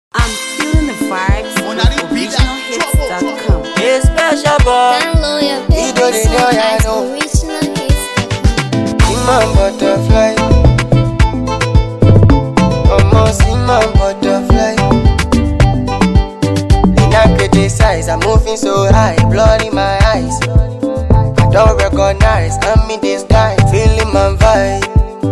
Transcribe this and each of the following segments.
I'm feeling the vibes with originalhits.com. It's special boy. Download your favorite song at originalhits.com. See my butterfly. Almost see my butterfly. They not criticize, I'm moving so high, blood in my eyes. I don't recognize, I'm in this guy, feeling my vibe.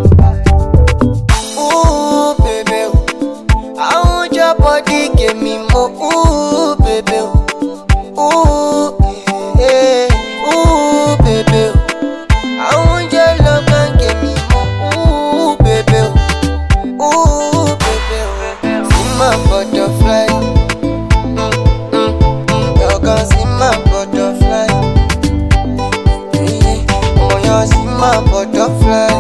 Ooh, baby, I want your body, give me more. Ooh, baby, ooh, yeah, ooh, baby. I want your love and give me more. Ooh, baby, ooh, baby. See my butterfly. You can see my butterfly. Oh, you see my butterfly.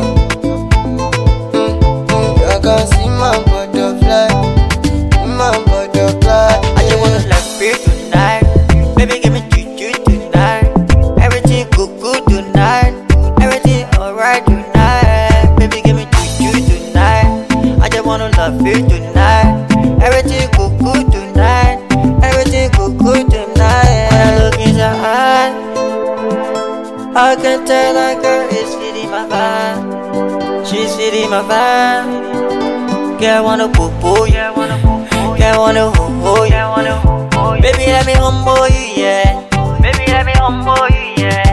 You can see my butterfly. My butterfly. I just wanna like free tonight. Baby, give me juju tonight. Everything good tonight. Everything alright tonight. Baby, give me juju tonight. I just wanna love you tonight. Everything good tonight. Everything good tonight. When I look in your eyes, I can tell that girl is feeling my vibe. She's feeling my vibe. Girl wanna poo-poo, yeah, wanna poo-poo. Girl wanna ho-ho, yeah, wanna ho-ho. Baby, let me humble you, yeah. Baby, let me humble you, yeah.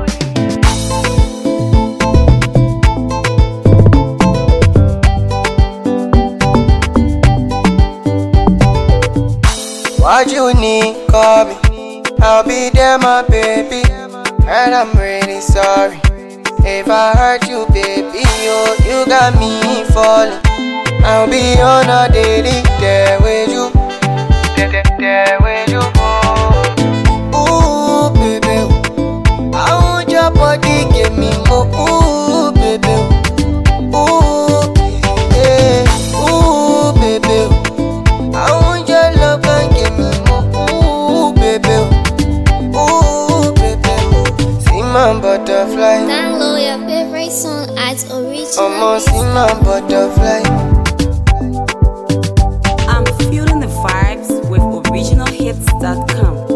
What you need, call me. I'll be there, my baby. And I'm really sorry if I hurt you, baby. Oh, you got me falling. I'll be on a daily there with you. There with you. Ooh, baby. I want your body, give me more. Ooh, baby. Ooh, yeah. Ooh, baby. I want your love and give me more. Ooh, baby. Ooh, baby. See my butterfly. Download your favorite song at Almost see my originalhits.com. butterfly. I'm feeling the vibes with originalhits.com.